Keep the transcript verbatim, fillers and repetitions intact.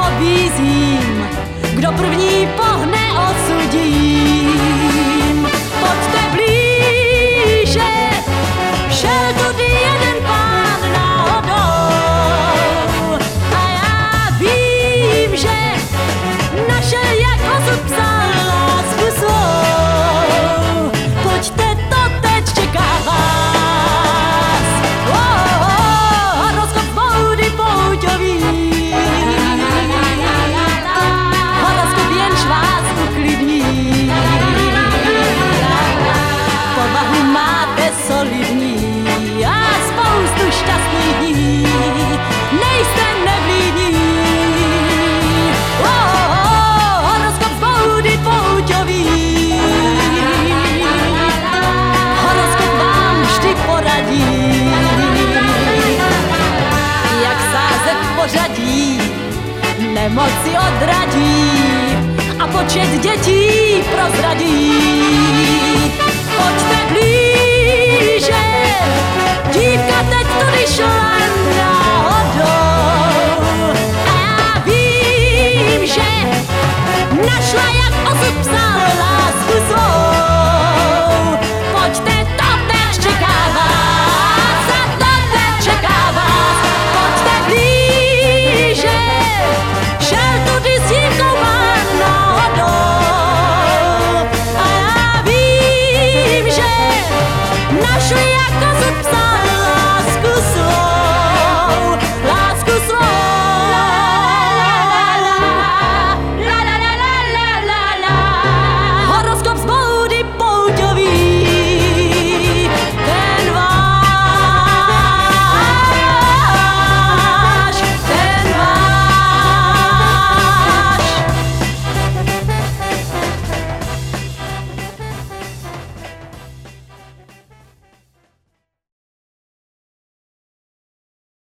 pobízím, kdo první pohne osudím. Pojďte blíže, šel tudy jeden pán náhodou a já vím, že našel jak osud psal lásku svou. Pojďte, to teď čeká vás. Oh, oh, horoskop boudy pouťový. Horoskop jenž vás uklidní. Povahu máte solidní a spoustu šťastných dní. Nejste nevlídní. Oh, oh, horoskop boudy pouťový. Horoskop vám vždy poradí, jak sázet v pořadí, nemoci odradí a počet dětí prozradí. Pojďte blíže, dívka teď tudy šla.